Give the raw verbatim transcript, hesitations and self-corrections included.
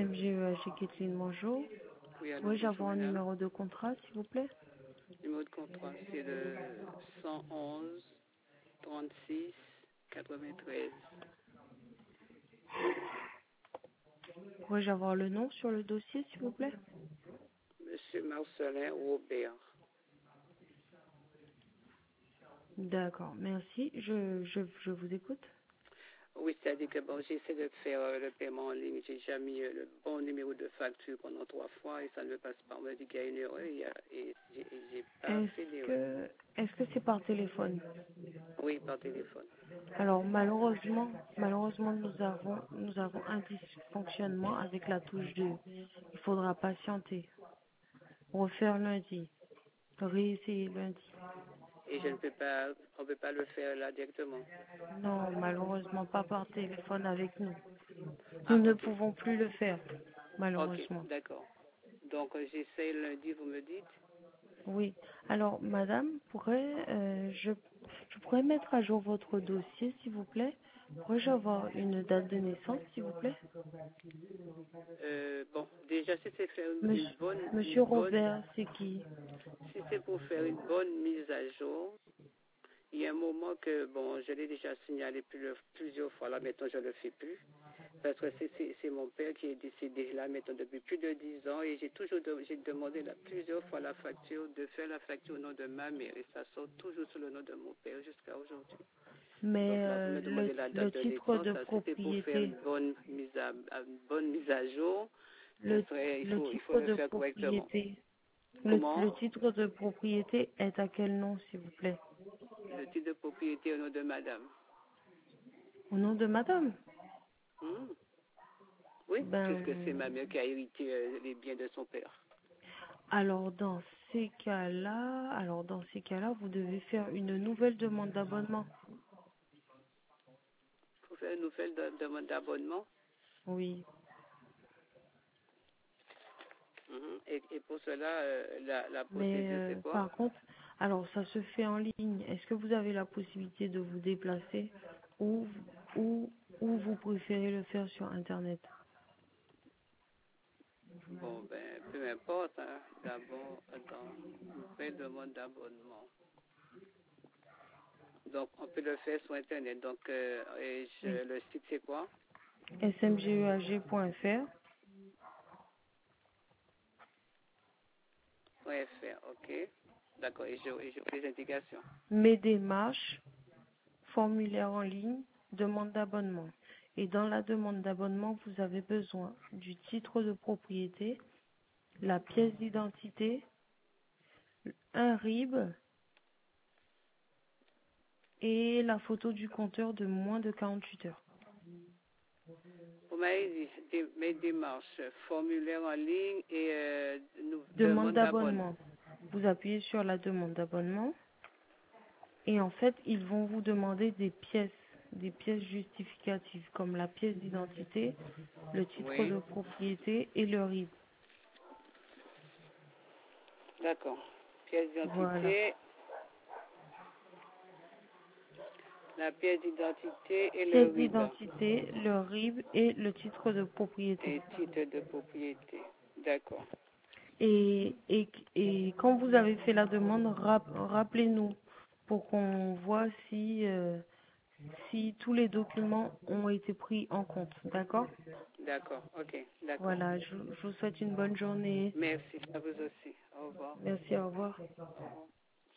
M G E H et Kathleen, bonjour. Oui, allô, Pourrais-je bonjour avoir un madame. numéro de contrat, s'il vous plaît? Numéro de contrat, c'est le cent onze trente-six quatre-vingt-treize. Pourrais-je avoir le nom sur le dossier, s'il vous plaît? Monsieur Marcelin Robert. D'accord, merci. Je, je, je vous écoute. Oui, c'est-à-dire que bon, j'essaie de faire euh, le paiement en ligne. J'ai déjà mis euh, le bon numéro de facture pendant trois fois et ça ne me passe pas. On me dit qu'il y a une erreur et, euh, et j'ai et j'ai pas fait Est-ce d'erreur. que est-ce que c'est par téléphone? Oui, par téléphone. Alors malheureusement, malheureusement nous avons nous avons un dysfonctionnement avec la touche deux. Il faudra patienter. Refaire lundi. Réessayer lundi. Et je ne peux pas, on ne peut pas le faire là directement. Non, malheureusement pas par téléphone avec nous. Nous Ah, ne ok. pouvons plus le faire, Ok, malheureusement. d'accord. Donc euh, j'essaie lundi, vous me dites. Oui. Alors, madame, pourrait, euh, je, je pourrais mettre à jour votre dossier, s'il vous plaît. Pourrais-je avoir une date de naissance, s'il vous plaît? Euh, bon, déjà, si c'est faire une, une Monsieur, bonne, Monsieur une bonne, Robert, c'est qui? si c'est pour faire une bonne mise à jour, il y a un moment que, bon, je l'ai déjà signalé plus- plusieurs fois, là, maintenant, je ne le fais plus, parce que c'est c'est- c'est mon père qui est décédé, là, maintenant, depuis plus de dix ans, et j'ai toujours, de- j'ai demandé là, plusieurs fois la facture, de faire la facture au nom de ma mère, et ça sort toujours sous le nom de mon père jusqu'à aujourd'hui. Mais Donc là, vous euh, me le, demandez la le date de titre naissance, de là, si c'est pour faire propriété, une bonne mise à, une bonne mise à jour, ce le, serait, il le faut, il faut titre le de faire correctement. propriété, le, Comment? le titre de propriété est à quel nom, s'il vous plaît? Le titre de propriété au nom de madame. Au nom de madame? Hmm. Oui, puisque c'est Ben, ma mère qui a hérité euh, les biens de son père. alors dans ces cas-là, alors dans ces cas-là, vous devez faire une nouvelle demande d'abonnement. Il faut faire une nouvelle de- demande d'abonnement. Oui. Mhm. et, et pour cela, euh, la, la Mais procédure, euh, c'est quoi? par contre, alors ça se fait en ligne. Est-ce que vous avez la possibilité de vous déplacer ou, ou, ou vous préférez le faire sur Internet? Bon, ben, peu importe. Hein. D'abord, attends, nouvelle demande d'abonnement. Donc, on peut le faire sur Internet. Donc, euh, et Oui. je, le site, c'est quoi? S M G E A G point F R. .fr, ok. D'accord, et je, et je fais les indications. Mes démarches, formulaire en ligne, demande d'abonnement. Et dans la demande d'abonnement, vous avez besoin du titre de propriété, la pièce d'identité, un R I B et la photo du compteur de moins de quarante-huit heures. Vous m'avez dit des- mes démarches, formulaire en ligne et euh, nous, Demande demande d'abonnement. d'abonnement. Vous appuyez sur la demande d'abonnement et en fait, ils vont vous demander des pièces, des pièces justificatives comme la pièce d'identité, le titre Oui, de propriété et le R I B. d'accord. Pièce Voilà. d'identité, la pièce d'identité et le Pièce R I B d'identité, le R I B et le titre de propriété. et titre de propriété. D'accord. Et, et, et quand vous avez fait la demande, rap- rappelez-nous pour qu'on voit si, euh, si tous les documents ont été pris en compte. D'accord? D'accord, ok, d'accord. Voilà, je, je vous souhaite une bonne journée. Merci, à vous aussi. Au revoir. Merci, au revoir. Au revoir.